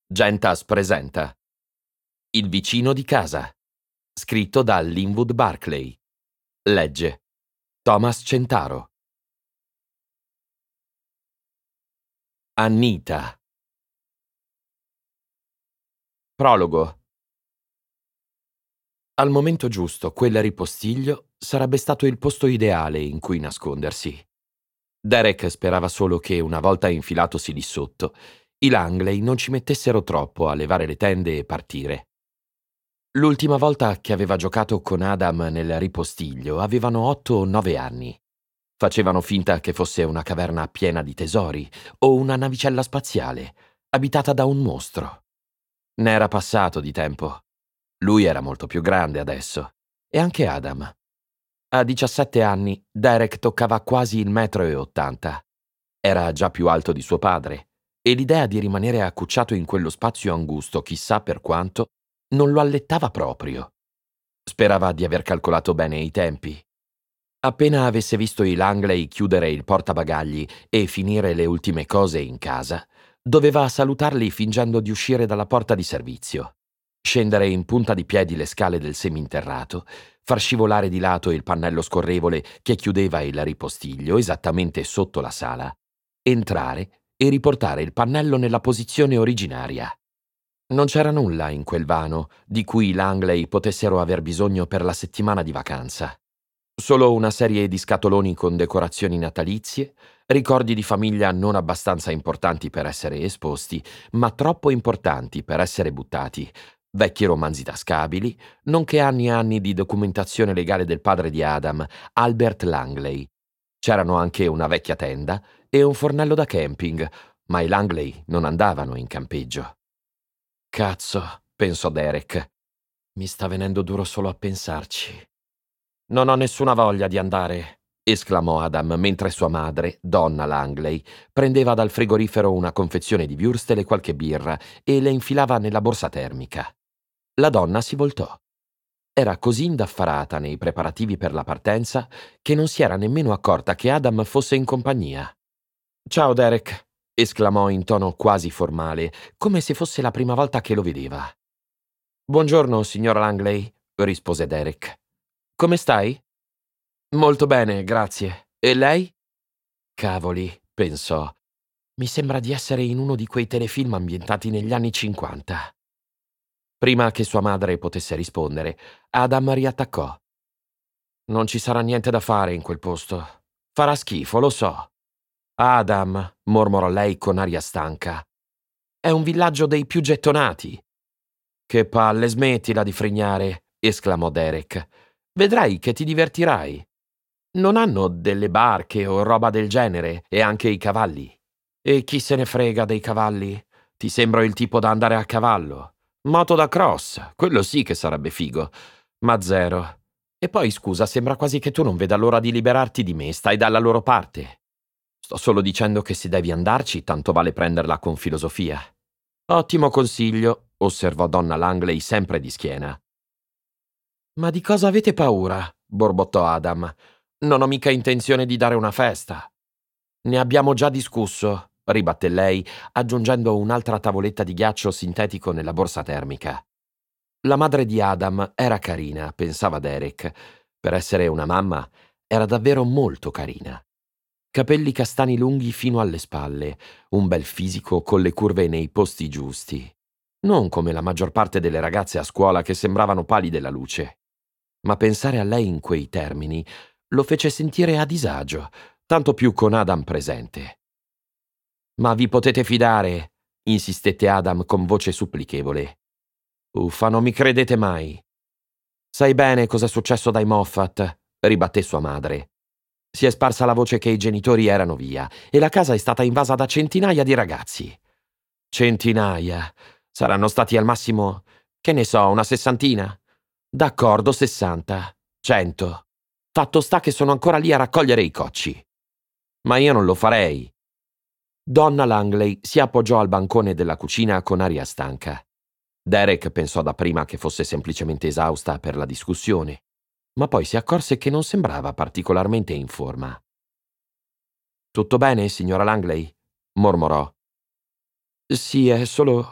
Gentas presenta Il vicino di casa, scritto da Linwood Barclay. Legge Thomas Centaro. Anita. Prologo. Al momento giusto, quel ripostiglio sarebbe stato il posto ideale in cui nascondersi. Derek sperava solo che, una volta infilatosi lì sotto, i Langley non ci mettessero troppo a levare le tende e partire. L'ultima volta che aveva giocato con Adam nel ripostiglio avevano 8 o 9 anni. Facevano finta che fosse una caverna piena di tesori o una navicella spaziale, abitata da un mostro. N'era passato di tempo. Lui era molto più grande adesso. E anche Adam. A 17 anni, Derek toccava quasi il 1,80 m. Era già più alto di suo padre, e l'idea di rimanere accucciato in quello spazio angusto, chissà per quanto, non lo allettava proprio. Sperava di aver calcolato bene i tempi. Appena avesse visto i Langley chiudere il portabagagli e finire le ultime cose in casa, doveva salutarli fingendo di uscire dalla porta di servizio, scendere in punta di piedi le scale del seminterrato, far scivolare di lato il pannello scorrevole che chiudeva il ripostiglio esattamente sotto la sala, entrare e riportare il pannello nella posizione originaria. Non c'era nulla in quel vano di cui i Langley potessero aver bisogno per la settimana di vacanza. Solo una serie di scatoloni con decorazioni natalizie, ricordi di famiglia non abbastanza importanti per essere esposti, ma troppo importanti per essere buttati, vecchi romanzi tascabili, nonché anni e anni di documentazione legale del padre di Adam, Albert Langley. C'erano anche una vecchia tenda e un fornello da camping, ma i Langley non andavano in campeggio. Cazzo, pensò Derek. Mi sta venendo duro solo a pensarci. Non ho nessuna voglia di andare, esclamò Adam mentre sua madre, Donna Langley, prendeva dal frigorifero una confezione di würstel e qualche birra e le infilava nella borsa termica. La donna si voltò. Era così indaffarata nei preparativi per la partenza che non si era nemmeno accorta che Adam fosse in compagnia. «Ciao, Derek», esclamò in tono quasi formale, come se fosse la prima volta che lo vedeva. «Buongiorno, signor Langley», rispose Derek. «Come stai?» «Molto bene, grazie. E lei?» «Cavoli», pensò. «Mi sembra di essere in uno di quei telefilm ambientati negli anni 50. Prima che sua madre potesse rispondere, Adam riattaccò. «Non ci sarà niente da fare in quel posto. Farà schifo, lo so». «Adam», mormorò lei con aria stanca. «È un villaggio dei più gettonati». «Che palle, smettila di frignare», esclamò Derek. «Vedrai che ti divertirai. Non hanno delle barche o roba del genere, e anche i cavalli». «E chi se ne frega dei cavalli? Ti sembro il tipo da andare a cavallo. Moto da cross, quello sì che sarebbe figo. Ma zero. E poi scusa, sembra quasi che tu non veda l'ora di liberarti di me, stai dalla loro parte. Sto solo dicendo che se devi andarci, tanto vale prenderla con filosofia». «Ottimo consiglio», osservò Donna Langley sempre di schiena. «Ma di cosa avete paura?» borbottò Adam. «Non ho mica intenzione di dare una festa». «Ne abbiamo già discusso», ribatté lei, aggiungendo un'altra tavoletta di ghiaccio sintetico nella borsa termica. La madre di Adam era carina, pensava Derek. Per essere una mamma, era davvero molto carina. Capelli castani lunghi fino alle spalle, un bel fisico con le curve nei posti giusti. Non come la maggior parte delle ragazze a scuola che sembravano pali della luce. Ma pensare a lei in quei termini lo fece sentire a disagio, tanto più con Adam presente. «Ma vi potete fidare?» insistette Adam con voce supplichevole. «Uffa, non mi credete mai». «Sai bene cosa è successo dai Moffat», ribatté sua madre. «Si è sparsa la voce che i genitori erano via e la casa è stata invasa da centinaia di ragazzi». «Centinaia? Saranno stati al massimo, che ne so, una sessantina?» «D'accordo, 60. 100. Fatto sta che sono ancora lì a raccogliere i cocci». «Ma io non lo farei». Donna Langley si appoggiò al bancone della cucina con aria stanca. Derek pensò dapprima che fosse semplicemente esausta per la discussione, ma poi si accorse che non sembrava particolarmente in forma. «Tutto bene, signora Langley?» mormorò. «Sì, è solo